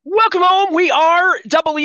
Welcome home. We are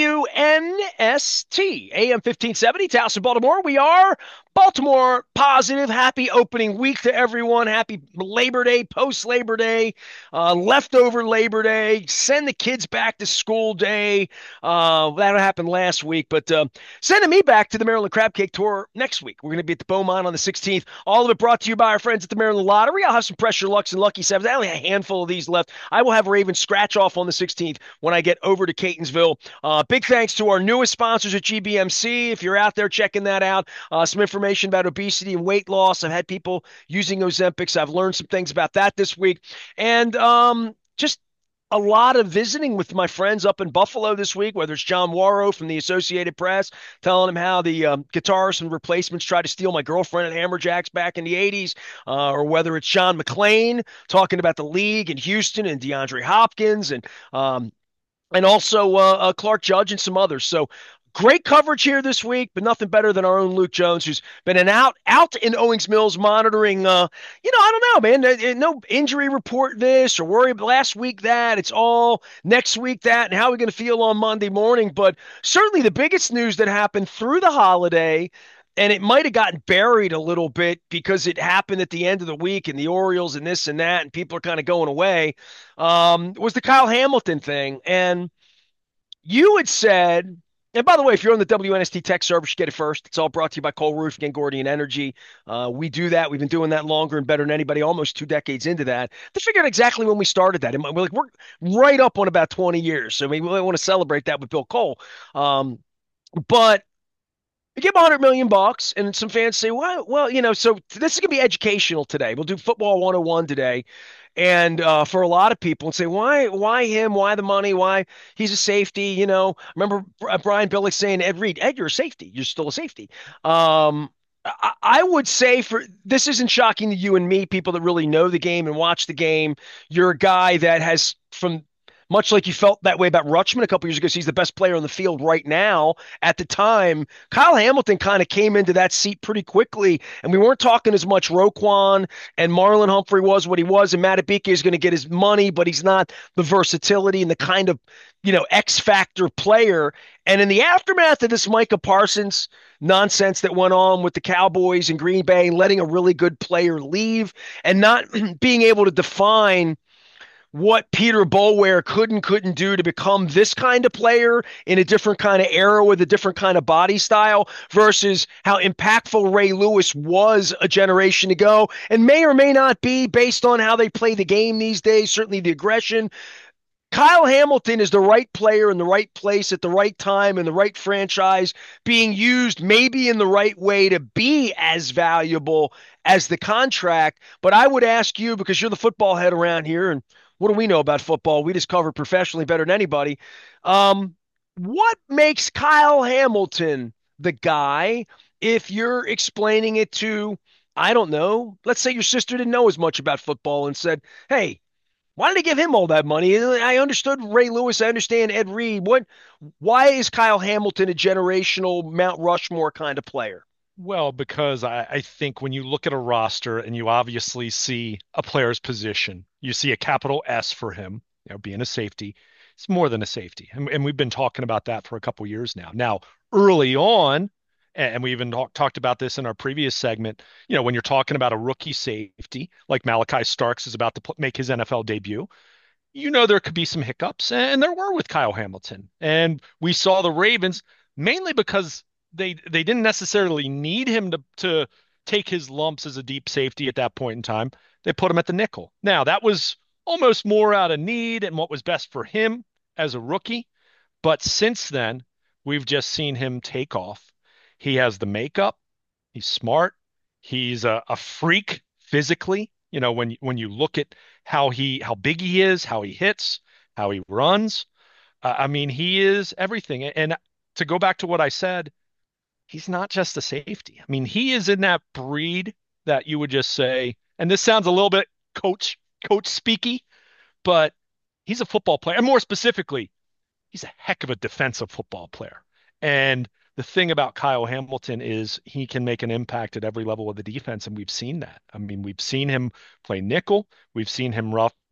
WNST, AM 1570, Towson, Baltimore. We are Baltimore positive. Happy opening week to everyone. Happy Labor Day, post Labor Day, leftover Labor Day. Send the kids back to school day. That happened last week, but sending me back to the Maryland Crab Cake Tour next week. We're going to be at the Beaumont on the 16th. All of it brought to you by our friends at the Maryland Lottery. I'll have some pressure lucks and lucky sevens. I only have a handful of these left. I will have Ravens scratch off on the 16th when I get over to Catonsville. Big thanks to our newest sponsors at GBMC. If you're out there checking that out, some information about obesity and weight loss. I've had people using Ozempics. I've learned some things about that this week. And just a lot of visiting with my friends up in Buffalo this week, whether it's John Warrow from the Associated Press telling him how the guitarists and replacements tried to steal my girlfriend at Hammerjacks back in the 80s, or whether it's John McClain talking about the league in Houston and DeAndre Hopkins and also Clark Judge and some others. So great coverage here this week, but nothing better than our own Luke Jones, who's been out in Owings Mills monitoring. I don't know, man. No injury report this or worry last week that. It's all next week that, and how are we going to feel on Monday morning? But certainly the biggest news that happened through the holiday. And it might have gotten buried a little bit because it happened at the end of the week and the Orioles and this and that, and people are kind of going away. Was the Kyle Hamilton thing. And you had said, and by the way, if you're on the WNST tech service, you get it first. It's all brought to you by Cole Roofing and Gordian Energy. We do that. We've been doing that longer and better than anybody, almost 2 decades into that. To figure out exactly when we started that. We're right up on about 20 years. So we want to celebrate that with Bill Cole. But we give 100 million bucks, and some fans say, "Well, so this is gonna be educational today. We'll do football 101 today." And for a lot of people, and say, why him? Why the money? Why he's a safety? Remember Brian Billick saying, Ed Reed, Ed, you're a safety. You're still a safety. I would say for this isn't shocking to you and me, people that really know the game and watch the game. You're a guy that has from much like you felt that way about Rutschman a couple years ago. So he's the best player on the field right now. At the time, Kyle Hamilton kind of came into that seat pretty quickly, and we weren't talking as much Roquan and Marlon Humphrey was what he was, and Matabike is going to get his money, but he's not the versatility and the kind of X factor player. And in the aftermath of this Micah Parsons nonsense that went on with the Cowboys and Green Bay, letting a really good player leave and not being able to define what Peter Boulware couldn't do to become this kind of player in a different kind of era with a different kind of body style versus how impactful Ray Lewis was a generation ago and may or may not be based on how they play the game these days, certainly the aggression. Kyle Hamilton is the right player in the right place at the right time in the right franchise, being used maybe in the right way to be as valuable as the contract. But I would ask you, because you're the football head around here, and what do we know about football? We just cover professionally better than anybody. What makes Kyle Hamilton the guy if you're explaining it to, I don't know, let's say your sister didn't know as much about football and said, hey, why did they give him all that money? I understood Ray Lewis. I understand Ed Reed. Why is Kyle Hamilton a generational Mount Rushmore kind of player? Well, because I think when you look at a roster and you obviously see a player's position, you see a capital S for him, being a safety. It's more than a safety. And we've been talking about that for a couple years now. Now, early on, and we even talked about this in our previous segment, when you're talking about a rookie safety, like Malachi Starks is about to make his NFL debut, there could be some hiccups, and there were with Kyle Hamilton. And we saw the Ravens mainly because they didn't necessarily need him to take his lumps as a deep safety at that point in time. They put him at the nickel. Now, that was almost more out of need and what was best for him as a rookie. But since then, we've just seen him take off. He has the makeup. He's smart. He's a freak physically. When you look at how big he is, how he hits, how he runs. I mean, he is everything. And to go back to what I said, he's not just a safety. I mean, he is in that breed that you would just say, and this sounds a little bit coach speaky, but he's a football player. And more specifically, he's a heck of a defensive football player. And the thing about Kyle Hamilton is he can make an impact at every level of the defense, and we've seen that. I mean, we've seen him play nickel, we've seen him rough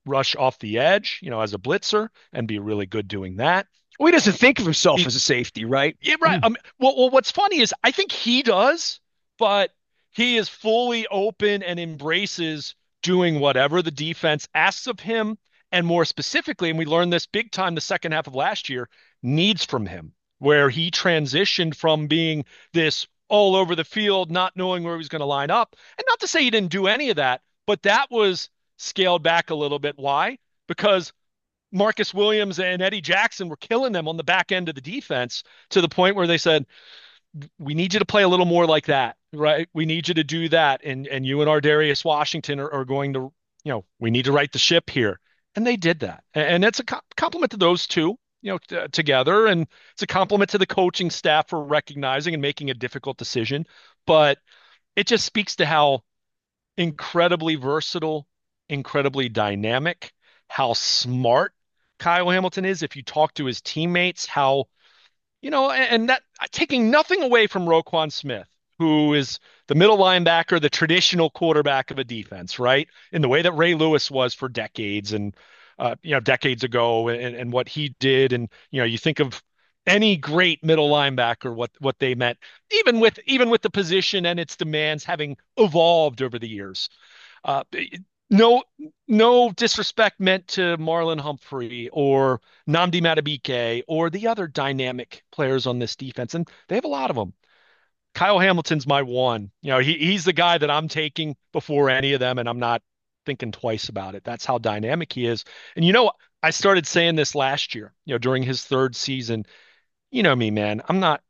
rush off the edge, as a blitzer and be really good doing that. Well, he doesn't think of himself He, as a safety, right? yeah, right. What's funny is I think he does, but he is fully open and embraces doing whatever the defense asks of him, and more specifically, and we learned this big time the second half of last year, needs from him, where he transitioned from being this all over the field, not knowing where he was going to line up. And not to say he didn't do any of that, but that was scaled back a little bit. Why? Because Marcus Williams and Eddie Jackson were killing them on the back end of the defense to the point where they said, we need you to play a little more like that, right? We need you to do that. And you and our Darius Washington are going to, we need to right the ship here. And they did that. And it's a compliment to those two, together. And it's a compliment to the coaching staff for recognizing and making a difficult decision. But it just speaks to how incredibly versatile, incredibly dynamic, how smart Kyle Hamilton is. If you talk to his teammates, how, and that taking nothing away from Roquan Smith, who is the middle linebacker, the traditional quarterback of a defense, right? In the way that Ray Lewis was for decades and, decades ago and what he did. And, you think of any great middle linebacker, what they meant, even with the position and its demands having evolved over the years. Uh, no, no disrespect meant to Marlon Humphrey or Nnamdi Madubuike or the other dynamic players on this defense, and they have a lot of them. Kyle Hamilton's my one. He's the guy that I'm taking before any of them, and I'm not thinking twice about it. That's how dynamic he is. And I started saying this last year, during his third season. You know me, man. I'm not.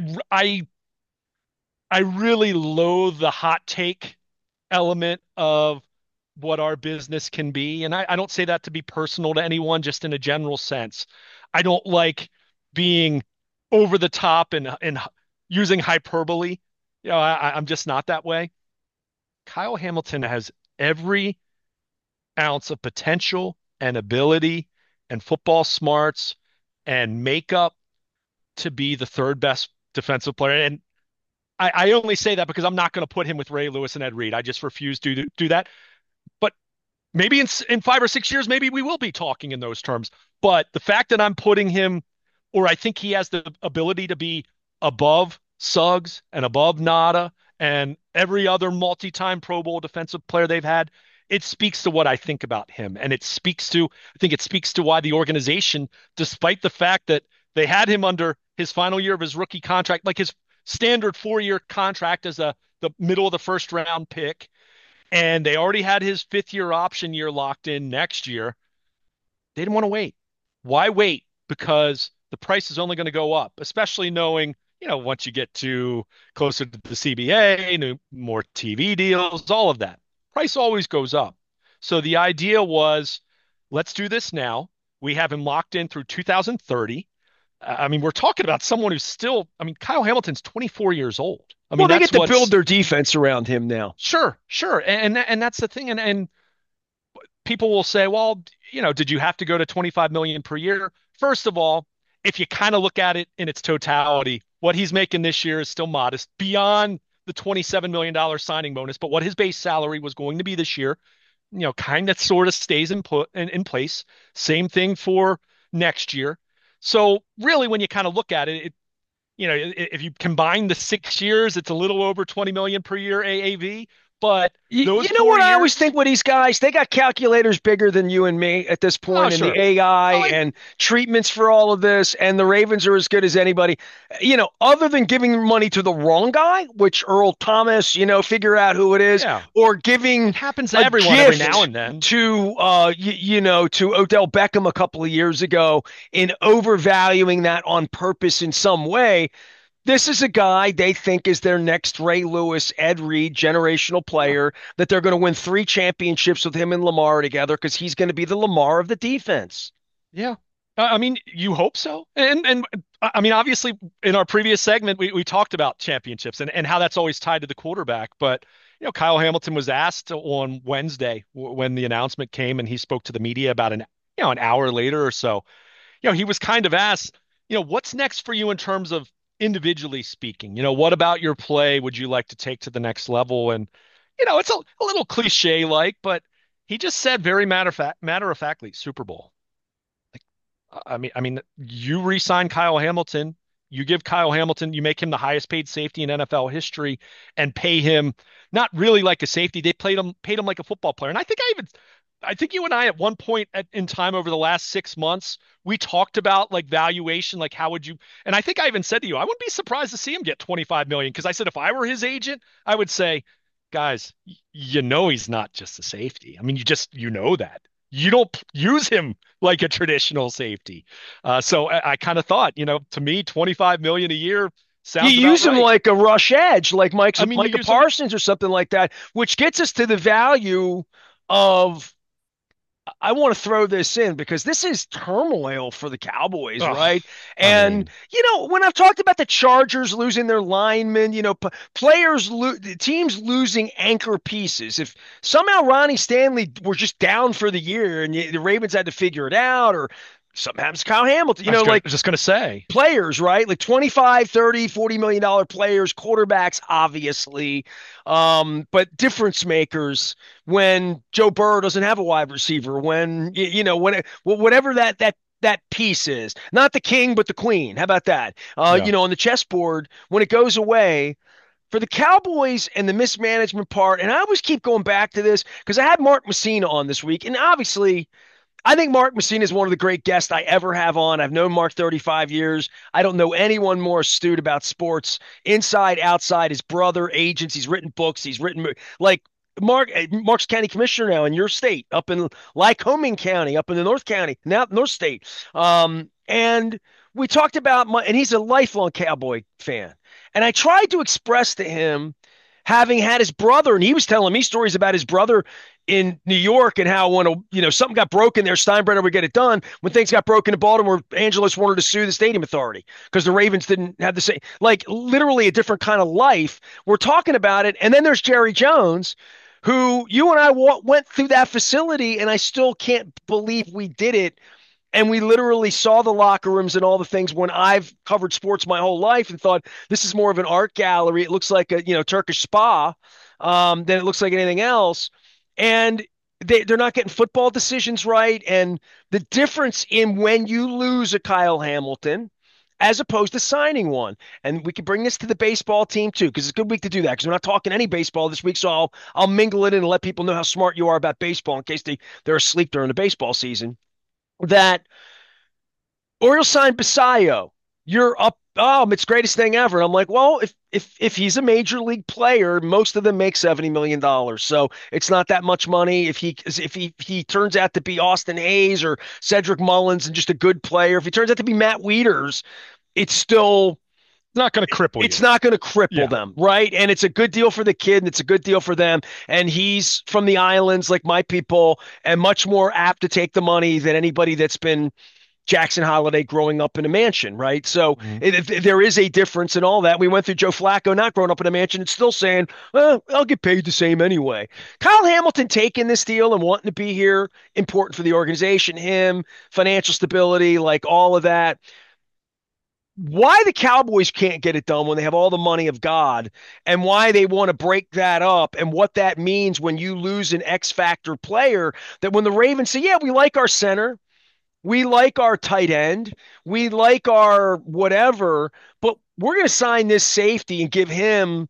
I really loathe the hot take element of what our business can be. And I don't say that to be personal to anyone, just in a general sense. I don't like being over the top and using hyperbole. I'm just not that way. Kyle Hamilton has every ounce of potential and ability and football smarts and makeup to be the third best defensive player. And I only say that because I'm not going to put him with Ray Lewis and Ed Reed. I just refuse to do that. But maybe in 5 or 6 years, maybe we will be talking in those terms. But the fact that I'm putting him, or I think he has the ability to be above Suggs and above Nada and every other multi-time Pro Bowl defensive player they've had, it speaks to what I think about him. And I think it speaks to why the organization, despite the fact that they had him under his final year of his rookie contract, like his standard 4-year contract as the middle of the first round pick, and they already had his 5th-year option year locked in next year. They didn't want to wait. Why wait? Because the price is only going to go up, especially knowing, once you get to closer to the CBA, more TV deals, all of that. Price always goes up. So the idea was, let's do this now. We have him locked in through 2030. I mean, we're talking about someone who's still, I mean, Kyle Hamilton's 24 years old. I Well, mean, they that's get to what's build their defense around him now. sure, sure. And that's the thing. And people will say, well, did you have to go to 25 million per year? First of all, if you kind of look at it in its totality, what he's making this year is still modest beyond the $27 million signing bonus. But what his base salary was going to be this year, kind of sort of stays in place. Same thing for next year. So really, when you kind of look at it, if you combine the 6 years, it's a little over 20 million per year AAV. But You those know four what I always years, think with these guys? They got calculators bigger than you and me at this oh point, and the sure, AI oh and treatments for all of this, and the Ravens are as good as anybody. Other than giving money to the wrong guy, which Earl Thomas, figure out who it is, yeah, or giving happens to a everyone every now gift and then. to to Odell Beckham a couple of years ago in overvaluing that on purpose in some way. This is a guy they think is their next Ray Lewis, Ed Reed, generational Yeah, player, that they're going to win 3 championships with him and Lamar together because he's going to be the Lamar of the defense. yeah. I mean, you hope so. And I mean, obviously, in our previous segment, we talked about championships and how that's always tied to the quarterback. But Kyle Hamilton was asked on Wednesday when the announcement came, and he spoke to the media about an hour later or so. He was kind of asked, what's next for you in terms of individually speaking? What about your play would you like to take to the next level? And, it's a little cliche like, but He just said very matter of factly, Super Bowl. I mean, you re-sign Kyle Hamilton, you give Kyle Hamilton, you make him the highest paid safety in NFL history, and pay him not really like a safety. They paid him like a football player. And I think you and I at one point in time over the last 6 months, we talked about like valuation, like how would you? And I think I even said to you, I wouldn't be surprised to see him get 25 million because I said if I were his agent, I would say, guys, you know he's not just a safety. I mean, you know that you don't use him like a traditional safety. So I kind of thought, to me, 25 million a year You sounds about use him right. like a rush edge, like I mean, you Micah use him. Parsons or something like that, which gets us to the value of. I want to throw this in because this is turmoil for the Cowboys, Oh, right? I And mean, when I've talked about the Chargers losing their linemen, teams losing anchor pieces. If somehow Ronnie Stanley were just down for the year and the Ravens had to figure it out, or something happens to Kyle Hamilton, just gonna say, players, right? Like 25, 30, $40 million players, quarterbacks, obviously, but difference makers when Joe Burrow doesn't have a wide receiver, whatever that piece is, not the king, but the queen. How about that? yeah. On the chessboard, when it goes away, for the Cowboys and the mismanagement part, and I always keep going back to this because I had Mark Messina on this week, and obviously I think Mark Messina is one of the great guests I ever have on. I've known Mark 35 years. I don't know anyone more astute about sports, inside, outside. His brother, agents. He's written books. He's written like Mark's county commissioner now in your state, up in Lycoming County, up in the North County, now North State. And we talked about and he's a lifelong Cowboy fan. And I tried to express to him, having had his brother, and he was telling me stories about his brother in New York and how when something got broken there, Steinbrenner would get it done. When things got broken in Baltimore, Angelos wanted to sue the stadium authority because the Ravens didn't have the same, like literally a different kind of life. We're talking about it, and then there's Jerry Jones, who you and I went through that facility, and I still can't believe we did it. And we literally saw the locker rooms and all the things when I've covered sports my whole life and thought this is more of an art gallery. It looks like a Turkish spa than it looks like anything else. And they're not getting football decisions right. And the difference in when you lose a Kyle Hamilton as opposed to signing one. And we can bring this to the baseball team too, because it's a good week to do that. Because we're not talking any baseball this week, so I'll mingle it in and let people know how smart you are about baseball in case they're asleep during the baseball season. That Orioles signed Basayo. You're up. Oh, it's greatest thing ever. I'm like, well, if he's a major league player, most of them make $70 million, so it's not that much money. If he turns out to be Austin Hayes or Cedric Mullins and just a good player, if he turns out to be Matt Wieters, it's still It's not gonna cripple it's you. not going to cripple Yeah. them, right? And it's a good deal for the kid, and it's a good deal for them. And he's from the islands, like my people, and much more apt to take the money than anybody that's been Jackson Holiday growing up in a mansion, right? So Mhm. there is a difference in all that. We went through Joe Flacco not growing up in a mansion and still saying, I'll get paid the same anyway. Kyle Hamilton taking this deal and wanting to be here, important for the organization, him, financial stability, like all of that. Why the Cowboys can't get it done when they have all the money of God, and why they want to break that up, and what that means when you lose an X factor player, that when the Ravens say, yeah, we like our center, we like our tight end, we like our whatever, but we're going to sign this safety and give him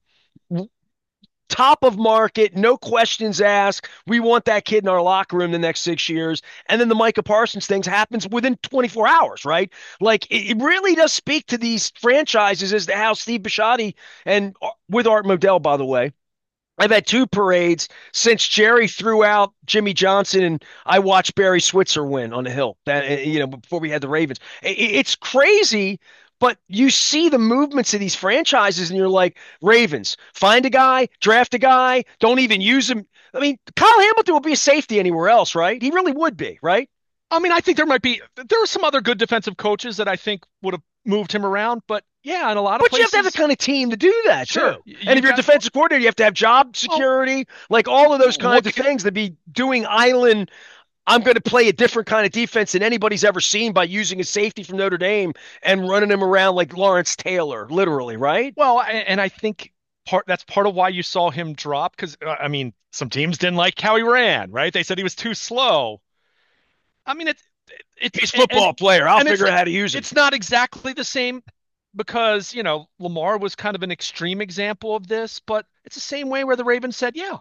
top of market, no questions asked. We want that kid in our locker room the next 6 years. And then the Micah Parsons things happens within 24 hours, right? Like it really does speak to these franchises as to how Steve Bisciotti, and with Art Modell, by the way, I've had two parades since Jerry threw out Jimmy Johnson and I watched Barry Switzer win on the Hill. That before we had the Ravens, it's crazy. But you see the movements of these franchises, and you're like, Ravens, find a guy, draft a guy, don't even use him. I mean, Kyle Hamilton would be a safety anywhere else, right? He really would be, right? I mean, I think there are some other good defensive coaches that I think would have moved him around, but yeah, in a lot of But you have to have the places, kind of team to do that sure, too. And if you've you're a got. defensive coordinator, you have to have job Well, security, like all of those kinds of look things to be doing island. I'm going to play a different kind of defense than anybody's ever seen by using a safety from Notre Dame and running him around like Lawrence Taylor, literally, right? Well, and I think that's part of why you saw him drop because I mean some teams didn't like how he ran, right? They said he was too slow. I mean He's a and football player. I'll and figure out how to use him. it's not exactly the same because Lamar was kind of an extreme example of this, but it's the same way where the Ravens said, yeah,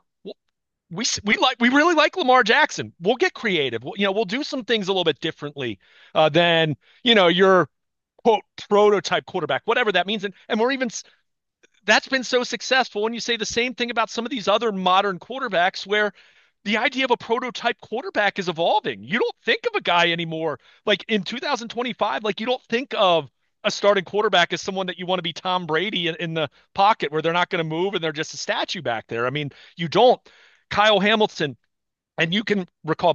we really like Lamar Jackson. We'll get creative. We'll do some things a little bit differently than your quote prototype quarterback, whatever that means, and we're even that's been so successful. When you say the same thing about some of these other modern quarterbacks where the idea of a prototype quarterback is evolving. You don't think of a guy anymore like in 2025, like you don't think of a starting quarterback as someone that you want to be Tom Brady in the pocket where they're not going to move and they're just a statue back there. I mean, you don't. Kyle Hamilton, and you can recall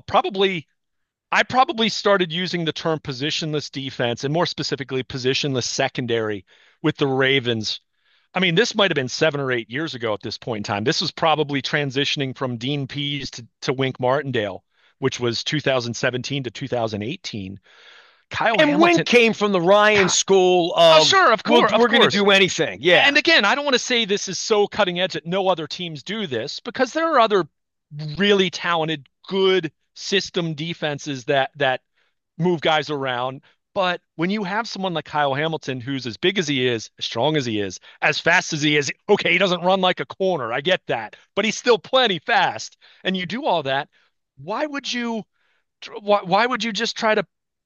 I probably started using the term positionless defense and more specifically positionless secondary with the Ravens. I mean, this might have been 7 or 8 years ago at this point in time. This was probably transitioning from Dean Pease to Wink Martindale, which was 2017 to 2018. Kyle And Wink Hamilton. came from the Ryan school Oh, of sure, of course, of we're going to course. do anything. Yeah. And again, I don't want to say this is so cutting edge that no other teams do this because there are other really talented, good system defenses that move guys around. But when you have someone like Kyle Hamilton, who's as big as he is, as strong as he is, as fast as he is, okay, he doesn't run like a corner. I get that, but he's still plenty fast. And you do all that. Why would you? Why would you just try to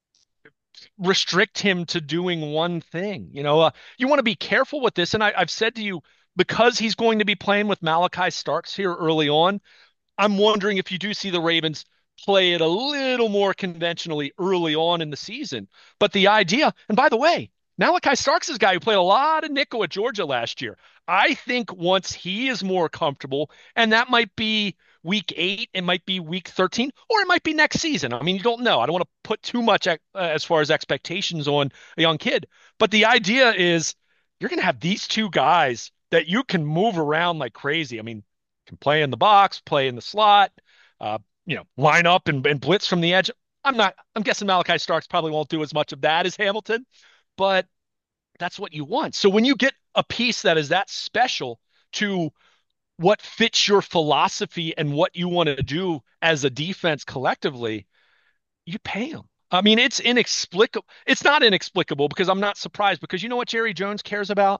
restrict him to doing one thing? You want to be careful with this. And I've said to you because he's going to be playing with Malachi Starks here early on. I'm wondering if you do see the Ravens play it a little more conventionally early on in the season. But the idea, and by the way, Malachi Starks is a guy who played a lot of nickel at Georgia last year. I think once he is more comfortable, and that might be week 8, it might be week 13, or it might be next season. I mean, you don't know. I don't want to put too much as far as expectations on a young kid. But the idea is you're going to have these two guys that you can move around like crazy. I mean, can play in the box, play in the slot, line up and blitz from the edge. I'm guessing Malachi Starks probably won't do as much of that as Hamilton, but that's what you want. So when you get a piece that is that special to what fits your philosophy and what you want to do as a defense collectively, you pay them. I mean, it's inexplicable. It's not inexplicable because I'm not surprised because you know what Jerry Jones cares about?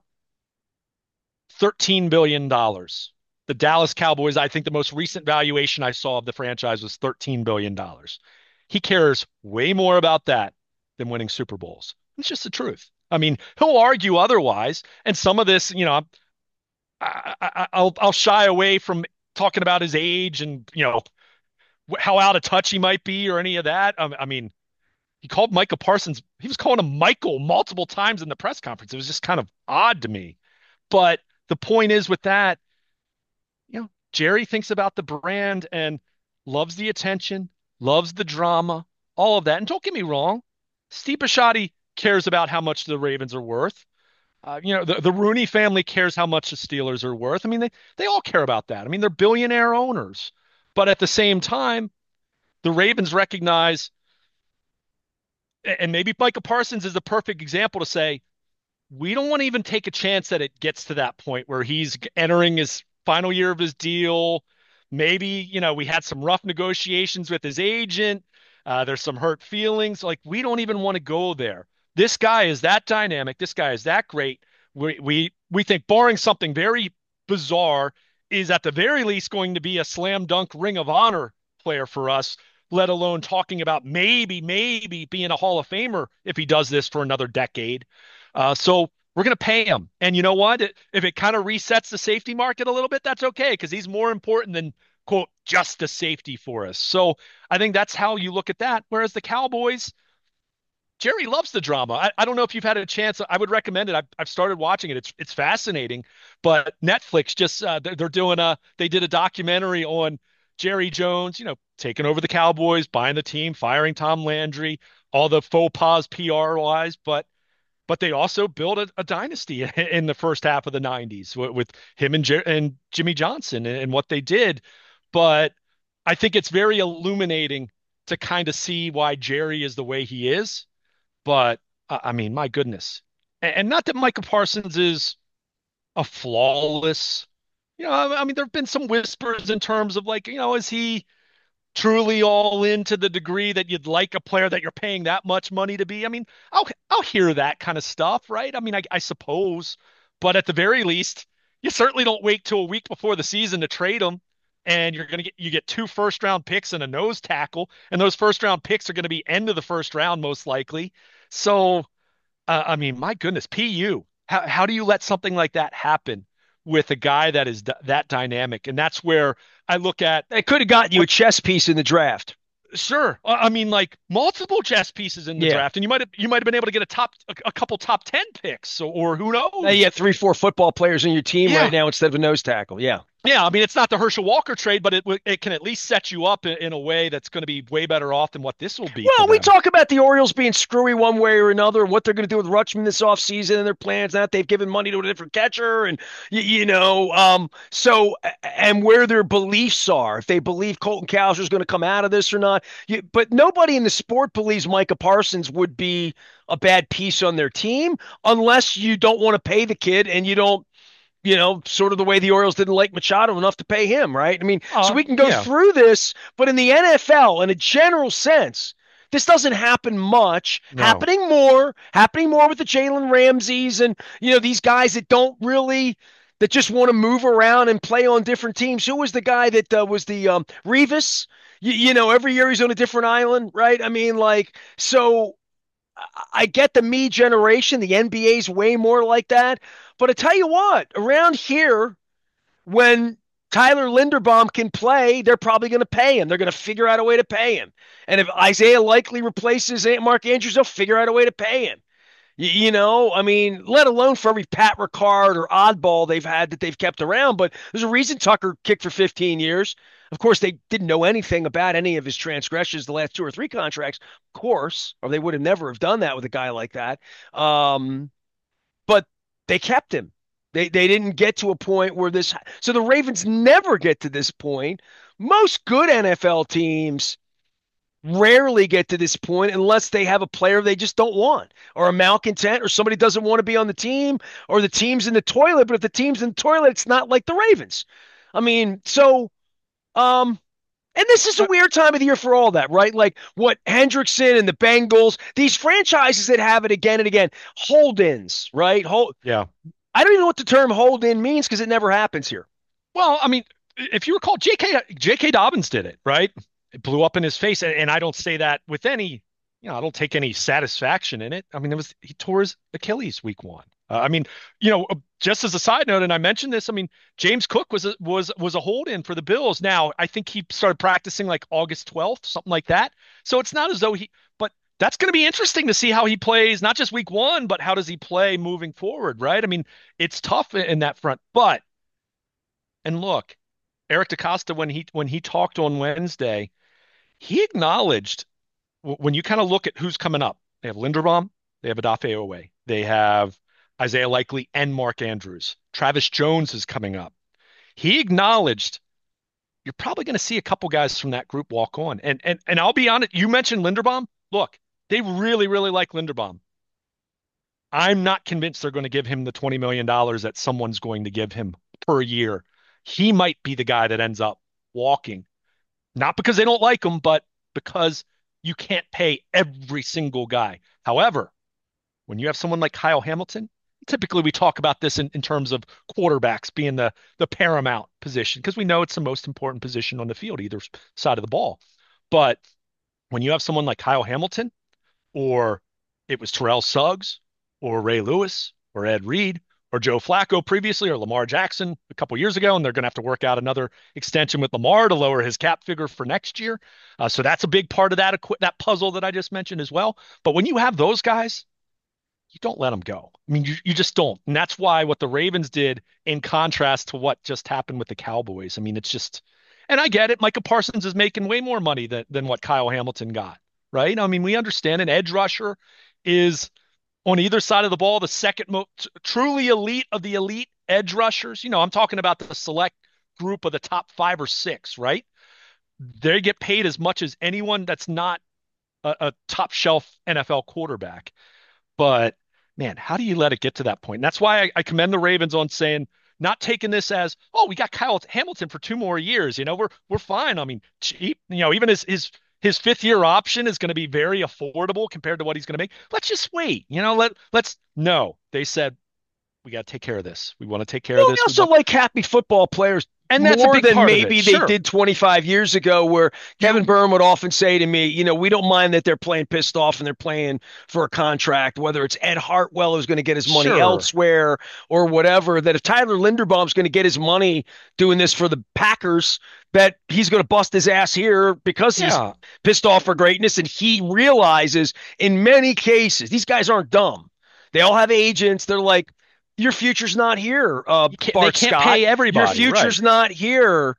$13 billion. The Dallas Cowboys, I think the most recent valuation I saw of the franchise was $13 billion. He cares way more about that than winning Super Bowls. It's just the truth. I mean, he'll argue otherwise. And some of this, I'll shy away from talking about his age and, how out of touch he might be or any of that. I mean, he called Micah Parsons. He was calling him Michael multiple times in the press conference. It was just kind of odd to me. But the point is with that, Jerry thinks about the brand and loves the attention, loves the drama, all of that. And don't get me wrong, Steve Bisciotti cares about how much the Ravens are worth. The Rooney family cares how much the Steelers are worth. I mean, they all care about that. I mean, they're billionaire owners. But at the same time, the Ravens recognize, and maybe Micah Parsons is the perfect example to say, we don't want to even take a chance that it gets to that point where he's entering his final year of his deal. Maybe, we had some rough negotiations with his agent. There's some hurt feelings. Like, we don't even want to go there. This guy is that dynamic. This guy is that great. We think, barring something very bizarre, is at the very least going to be a slam dunk Ring of Honor player for us, let alone talking about maybe being a Hall of Famer if he does this for another decade. So we're going to pay him. And you know what? If it kind of resets the safety market a little bit, that's okay because he's more important than, quote, just a safety for us. So I think that's how you look at that. Whereas the Cowboys, Jerry loves the drama. I don't know if you've had a chance. I would recommend it. I've started watching it. It's fascinating. But Netflix just they're doing they did a documentary on Jerry Jones, taking over the Cowboys, buying the team, firing Tom Landry, all the faux pas PR wise, but they also built a dynasty in the first half of the 90s with him and Jimmy Johnson and what they did. But I think it's very illuminating to kind of see why Jerry is the way he is. But I mean, my goodness. And not that Micah Parsons is a flawless. I mean, there have been some whispers in terms of like, is he truly all in to the degree that you'd like a player that you're paying that much money to be? I mean, I'll hear that kind of stuff, right? I mean, I suppose, but at the very least, you certainly don't wait till a week before the season to trade him, and you get 2 first round picks and a nose tackle, and those first round picks are going to be end of the first round most likely. So, I mean, my goodness, PU, how do you let something like that happen with a guy that is that dynamic? And that's where I look at They could have gotten you a what. chess piece in the draft. Sure. I mean, like multiple chess pieces in the Yeah. draft, and you might have been able to get a couple top 10 picks, or who Now you knows? have 3, 4 football players in your team right Yeah. now instead of a nose tackle. Yeah. Yeah, I mean, it's not the Herschel Walker trade, but it can at least set you up in a way that's going to be way better off than what this will be for Well, we them. talk about the Orioles being screwy one way or another, and what they're going to do with Rutschman this offseason and their plans. Now that they've given money to a different catcher, and and where their beliefs are, if they believe Colton Cowser is going to come out of this or not. But nobody in the sport believes Micah Parsons would be a bad piece on their team unless you don't want to pay the kid and you don't sort of the way the Orioles didn't like Machado enough to pay him, right? I mean, so we can go Yeah. through this, but in the NFL, in a general sense, this doesn't happen much. No. Happening more with the Jalen Ramseys and these guys that just want to move around and play on different teams. Who was the guy that was the Revis? Every year he's on a different island, right? I mean, like so. I get the me generation. The NBA's way more like that. But I tell you what, around here, when Tyler Linderbaum can play, they're probably going to pay him. They're going to figure out a way to pay him. And if Isaiah Likely replaces Mark Andrews, they'll figure out a way to pay him. I mean, let alone for every Pat Ricard or oddball they've had that they've kept around. But there's a reason Tucker kicked for 15 years. Of course, they didn't know anything about any of his transgressions the last 2 or 3 contracts, of course, or they would have never have done that with a guy like that. But they kept him. They didn't get to a point where this. So the Ravens never get to this point. Most good NFL teams rarely get to this point unless they have a player they just don't want, or a malcontent, or somebody doesn't want to be on the team, or the team's in the toilet. But if the team's in the toilet, it's not like the Ravens. I mean, and this is a Uh, weird time of the year for all that, right? Like what Hendrickson and the Bengals, these franchises that have it again and again, hold-ins, right? yeah. I don't even know what the term hold-in means because it never happens here. Well, I mean, if you recall, J.K. Dobbins did it, right? It blew up in his face, and I don't say that with any, I don't take any satisfaction in it. I mean, he tore his Achilles week 1. I mean, just as a side note, and I mentioned this, I mean, James Cook was a hold in for the Bills. Now, I think he started practicing like August 12th, something like that. So it's not as though but that's going to be interesting to see how he plays, not just week 1, but how does he play moving forward, right? I mean, it's tough in that front, but. And look, Eric DaCosta, when he talked on Wednesday, he acknowledged when you kind of look at who's coming up. They have Linderbaum, they have Odafe Oweh, they have Isaiah Likely and Mark Andrews. Travis Jones is coming up. He acknowledged you're probably going to see a couple guys from that group walk on. And I'll be honest, you mentioned Linderbaum. Look, they really, really like Linderbaum. I'm not convinced they're going to give him the $20 million that someone's going to give him per year. He might be the guy that ends up walking, not because they don't like him, but because you can't pay every single guy. However, when you have someone like Kyle Hamilton, typically we talk about this in terms of quarterbacks being the paramount position because we know it's the most important position on the field, either side of the ball. But when you have someone like Kyle Hamilton, or it was Terrell Suggs, or Ray Lewis, or Ed Reed, or Joe Flacco previously, or Lamar Jackson a couple years ago, and they're going to have to work out another extension with Lamar to lower his cap figure for next year. So that's a big part of that puzzle that I just mentioned as well. But when you have those guys, you don't let them go. I mean, you just don't. And that's why what the Ravens did in contrast to what just happened with the Cowboys. I mean, it's just, and I get it. Micah Parsons is making way more money than what Kyle Hamilton got, right? I mean, we understand an edge rusher is on either side of the ball the second most truly elite of the elite edge rushers. I'm talking about the select group of the top 5 or 6, right? They get paid as much as anyone that's not a top shelf NFL quarterback. But man, how do you let it get to that point? And that's why I commend the Ravens on saying not taking this as, oh, we got Kyle Hamilton for 2 more years. We're fine. I mean, cheap. Even his fifth year option is going to be very affordable compared to what he's going to make. Let's just wait. Let's no. They said we got to take care of this. We want to take care of Well, we this. We also want, like happy football players and that's a more big than part of it. maybe they Sure, did 25 years ago, where Kevin you Byrne would often say to me, we don't mind that they're playing pissed off and they're playing for a contract, whether it's Ed Hartwell who's going to get his money sure, elsewhere or whatever, that if Tyler Linderbaum's going to get his money doing this for the Packers, that he's going to bust his ass here because he's yeah. pissed off for greatness. And he realizes in many cases, these guys aren't dumb. They all have agents. They're like, your future's not here, They Bart can't Scott. pay Your everybody, right? future's not here,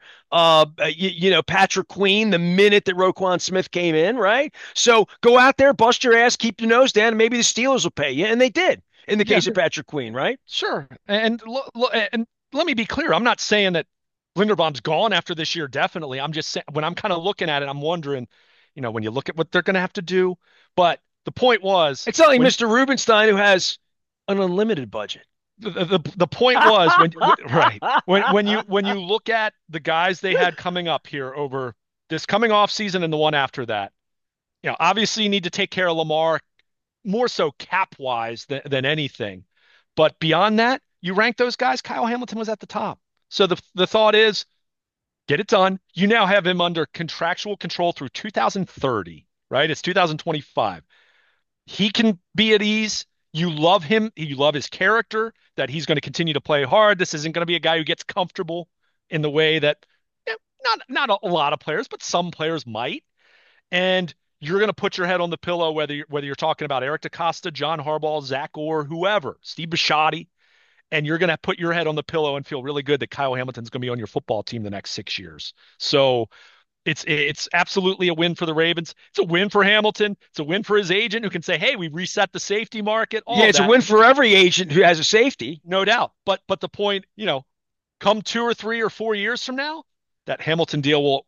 Patrick Queen, the minute that Roquan Smith came in, right? So go out there, bust your ass, keep your nose down, and maybe the Steelers will pay you. And they did in the Yeah, case of Patrick Queen, right? sure. And let me be clear. I'm not saying that Linderbaum's gone after this year. Definitely. I'm just saying when I'm kind of looking at it, I'm wondering, when you look at what they're going to have to do. But the point was It's not like when Mr. Rubenstein, who has an unlimited budget. the point was right when you look at the guys they had coming up here over this coming off season and the one after that, obviously you need to take care of Lamar more so cap wise than anything. But beyond that, you rank those guys. Kyle Hamilton was at the top. So the thought is get it done. You now have him under contractual control through 2030, right? It's 2025. He can be at ease. You love him. You love his character, that he's going to continue to play hard. This isn't going to be a guy who gets comfortable in the way that not a lot of players, but some players might. And you're going to put your head on the pillow whether you're talking about Eric DeCosta, John Harbaugh, Zach Orr, whoever, Steve Bisciotti, and you're going to put your head on the pillow and feel really good that Kyle Hamilton's going to be on your football team the next 6 years. So it's absolutely a win for the Ravens. It's a win for Hamilton. It's a win for his agent who can say, "Hey, we reset the safety market." All Yeah, of it's a that, win for every agent who has a safety. no doubt. But the point, come 2 or 3 or 4 years from now, that Hamilton deal will,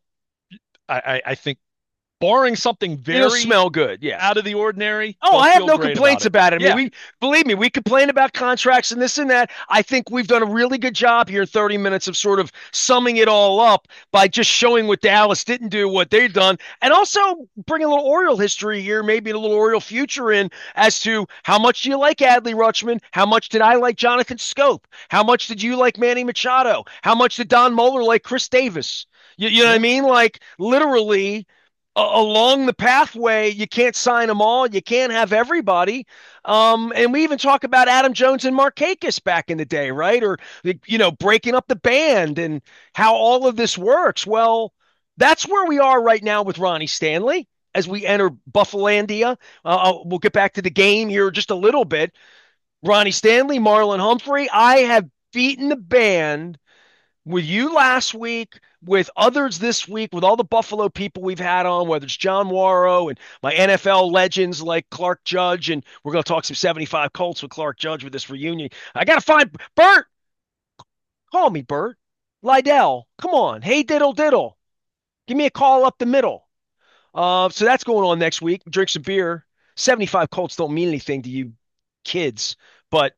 I think, barring something It'll very smell good. Yeah. out of the ordinary, Oh, they'll I have feel no great about complaints it. about it. I mean, Yeah, we believe me, we complain about contracts and this and that. I think we've done a really good job here in 30 minutes of sort of summing it all up by just showing what Dallas didn't do, what they've done, and also bring a little Oriole history here, maybe a little Oriole future in as to how much do you like Adley Rutschman? How much did I like Jonathan Scope? How much did you like Manny Machado? How much did Don Moeller like Chris Davis? You know what I yeah. mean? Like literally along the pathway, you can't sign them all. You can't have everybody. And we even talk about Adam Jones and Markakis back in the day, right? Or, breaking up the band and how all of this works. Well, that's where we are right now with Ronnie Stanley as we enter Buffalolandia. We'll get back to the game here just a little bit. Ronnie Stanley, Marlon Humphrey. I have beaten the band with you last week, with others this week, with all the Buffalo people we've had on, whether it's John Warrow and my NFL legends like Clark Judge, and we're going to talk some 75 Colts with Clark Judge with this reunion. I got to find Bert. Call me, Bert. Lydell, come on. Hey, diddle diddle. Give me a call up the middle. So that's going on next week. Drink some beer. 75 Colts don't mean anything to you kids, but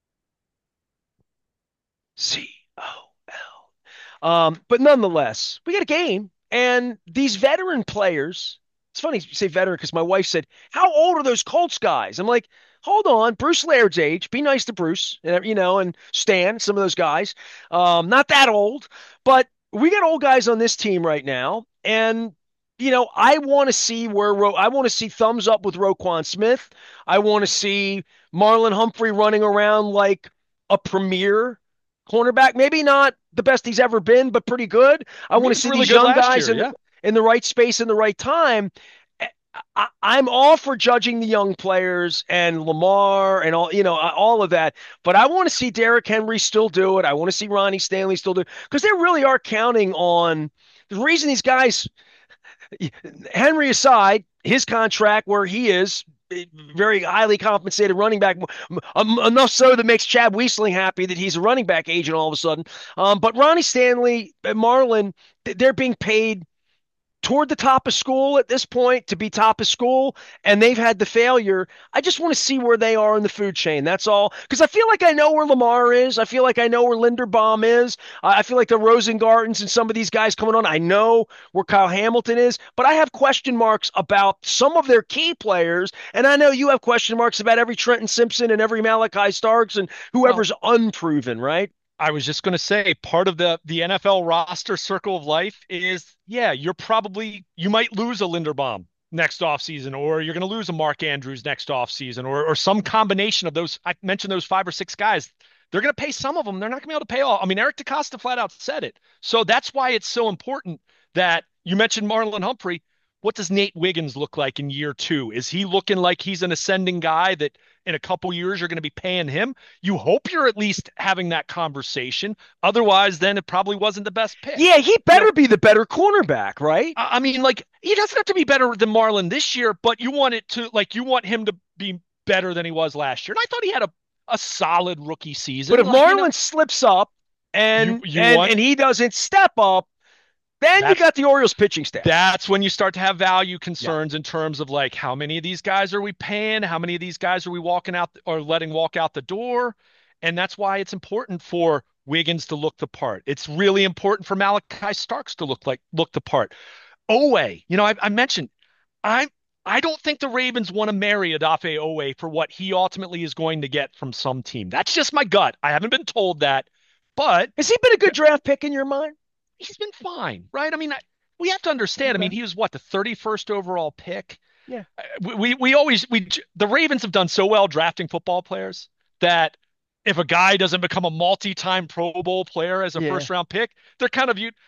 COL. But nonetheless, we got a game, and these veteran players. It's funny you say veteran because my wife said, "How old are those Colts guys?" I'm like, "Hold on, Bruce Laird's age. Be nice to Bruce, and Stan, some of those guys. Not that old, but we got old guys on this team right now, and." I want to see I want to see thumbs up with Roquan Smith. I want to see Marlon Humphrey running around like a premier cornerback. Maybe not the best he's ever been, but pretty good. I He want to was see really these good young last guys year. Yeah. in the right space in the right time. I'm all for judging the young players and Lamar and all of that, but I want to see Derrick Henry still do it. I want to see Ronnie Stanley still do it because they really are counting on the reason these guys, Henry aside, his contract where he is very highly compensated running back, enough so that makes Chad Weisling happy that he's a running back agent all of a sudden. But Ronnie Stanley, Marlon, they're being paid toward the top of school at this point to be top of school, and they've had the failure. I just want to see where they are in the food chain. That's all. Because I feel like I know where Lamar is. I feel like I know where Linderbaum is. I feel like the Rosengartens and some of these guys coming on. I know where Kyle Hamilton is, but I have question marks about some of their key players. And I know you have question marks about every Trenton Simpson and every Malachi Starks and Well, whoever's unproven, right? I was just going to say part of the NFL roster circle of life is, yeah, you might lose a Linderbaum next offseason, or you're going to lose a Mark Andrews next offseason, or some combination of those. I mentioned those 5 or 6 guys. They're going to pay some of them. They're not going to be able to pay all. I mean, Eric DeCosta flat out said it. So that's why it's so important that you mentioned Marlon Humphrey. What does Nate Wiggins look like in year 2? Is he looking like he's an ascending guy that in a couple years you're going to be paying him? You hope you're at least having that conversation. Otherwise, then it probably wasn't the best pick. Yeah, he You know, better be the better cornerback, right? I mean, like he doesn't have to be better than Marlon this year, but you want him to be better than he was last year. And I thought he had a solid rookie But season. if Like, Marlon slips up and you and want and he doesn't step up, then you that's got the Orioles pitching staff. that's when you start to have value Yeah. concerns in terms of like how many of these guys are we paying? How many of these guys are we walking out or letting walk out the door? And that's why it's important for Wiggins to look the part. It's really important for Malachi Starks to look the part. Owe, I mentioned I I don't think the Ravens want to marry Odafe Owe for what he ultimately is going to get from some team. That's just my gut. I haven't been told that, but Has he been a good draft pick in your mind? he's been fine, right? I mean, we have to understand. I Okay. mean, he was what, the 31st overall pick. Yeah. We the Ravens have done so well drafting football players that if a guy doesn't become a multi-time Pro Bowl player as a Yeah. first round pick, they're kind of viewed.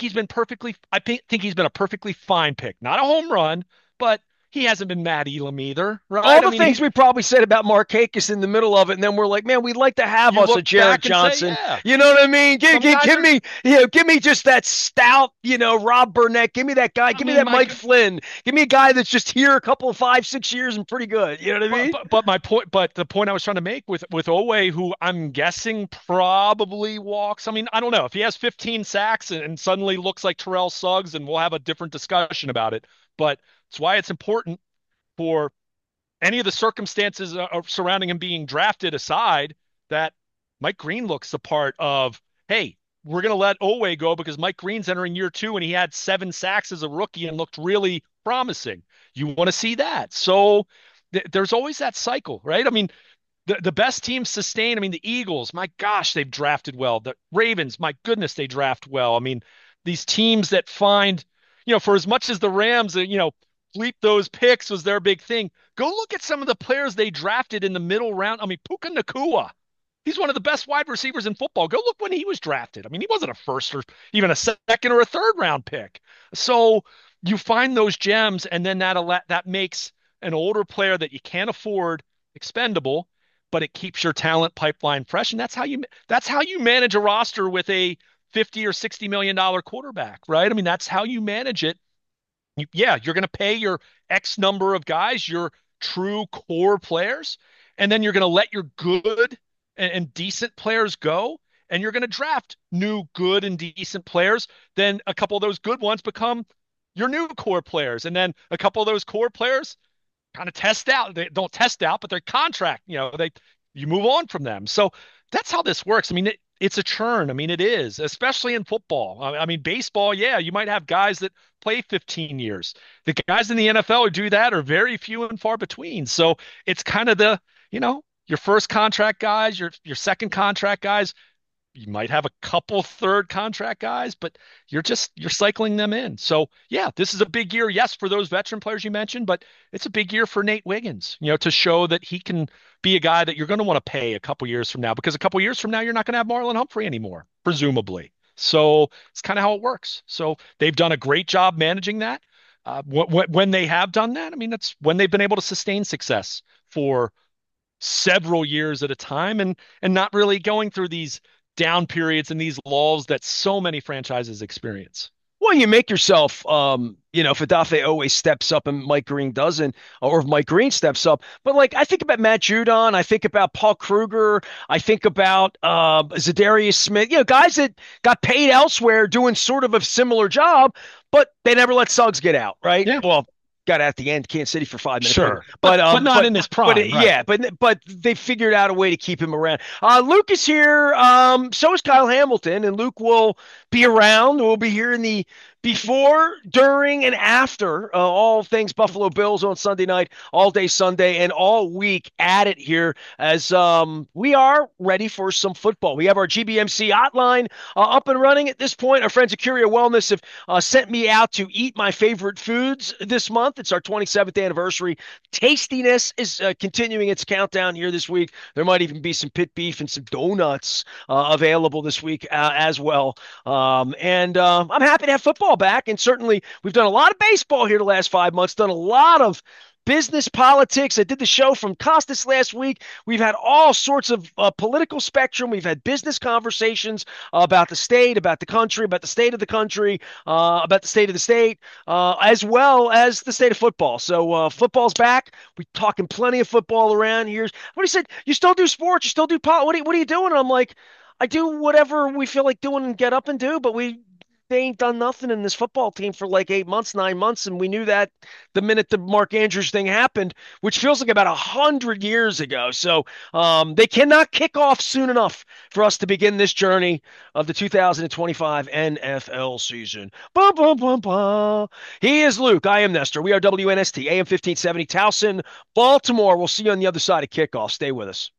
I think he's been a perfectly fine pick, not a home run, but he hasn't been Matt Elam either, All right? I the mean, things we probably said about Markakis in the middle of it, and then we're like, man, we'd like to have you us a look Jared back and say, Johnson. yeah, You know what I mean? Give, some give, guys give are. me, give me just that stout, Rob Burnett. Give me that guy. I Give me mean, that Mike Flynn. Give me a guy that's just here a couple of 5, 6 years and pretty good. You know what I mean? But the point I was trying to make with Owe, who I'm guessing probably walks. I mean, I don't know if he has 15 sacks and suddenly looks like Terrell Suggs, and we'll have a different discussion about it. But it's why it's important for any of the circumstances surrounding him being drafted aside, that Mike Green looks the part of, hey, we're going to let Owe go because Mike Green's entering year 2 and he had 7 sacks as a rookie and looked really promising. You want to see that. So there's always that cycle, right? I mean, the best teams sustain. I mean, the Eagles, my gosh, they've drafted well. The Ravens, my goodness, they draft well. I mean, these teams that find, for as much as the Rams, bleep those picks was their big thing. Go look at some of the players they drafted in the middle round. I mean, Puka Nakua, he's one of the best wide receivers in football. Go look when he was drafted. I mean, he wasn't a first or even a second or a third round pick. So you find those gems, and then that makes an older player that you can't afford expendable, but it keeps your talent pipeline fresh. And that's how you manage a roster with a 50 or $60 million quarterback, right? I mean, that's how you manage it. You're going to pay your X number of guys, your true core players, and then you're going to let your good and decent players go, and you're going to draft new good and decent players. Then a couple of those good ones become your new core players, and then a couple of those core players kind of test out. They don't test out, but their contract, you move on from them. So that's how this works. I mean, it's a churn. I mean, it is, especially in football. I mean, baseball, yeah, you might have guys that play 15 years. The guys in the NFL who do that are very few and far between. So it's kind of your first contract guys, your second contract guys. You might have a couple third contract guys, but you're cycling them in. So yeah, this is a big year. Yes, for those veteran players you mentioned, but it's a big year for Nate Wiggins, to show that he can be a guy that you're going to want to pay a couple years from now, because a couple years from now, you're not going to have Marlon Humphrey anymore, presumably. So it's kind of how it works. So they've done a great job managing that. When they have done that, I mean, that's when they've been able to sustain success for several years at a time, and not really going through these down periods and these lulls that so many franchises experience. Well, you make yourself, if Odafe always steps up and Mike Green doesn't, or if Mike Green steps up. But like, I think about Matt Judon, I think about Paul Kruger, I think about Zadarius Smith, guys that got paid elsewhere doing sort of a similar job. but they never let Suggs get out, right? Yeah, Well, got out at the end, Kansas City for 5 minutes, sure, but not in his prime, right? but they figured out a way to keep him around. Luke is here. So is Kyle Hamilton, and Luke will be around. We'll be here in the before, during, and after all things Buffalo Bills on Sunday night, all day Sunday, and all week at it here as we are ready for some football. We have our GBMC hotline up and running at this point. Our friends at Curio Wellness have sent me out to eat my favorite foods this month. It's our 27th anniversary. Tastiness is continuing its countdown here this week. There might even be some pit beef and some donuts available this week as well. And I'm happy to have football back. And certainly we've done a lot of baseball here the last 5 months, done a lot of business politics. I did the show from Costas last week. We've had all sorts of political spectrum. We've had business conversations about the state, about the country, about the state of the country, about the state of the state, as well as the state of football. So football's back. We're talking plenty of football around here. What he said, you still do sports, you still do what are you doing? And I'm like, I do whatever we feel like doing and get up and do, but they ain't done nothing in this football team for like 8 months, 9 months, and we knew that the minute the Mark Andrews thing happened, which feels like about 100 years ago. So they cannot kick off soon enough for us to begin this journey of the 2025 NFL season. Bum, bum, bum, bum. He is Luke. I am Nestor. We are WNST AM 1570 Towson, Baltimore. We'll see you on the other side of kickoff. Stay with us.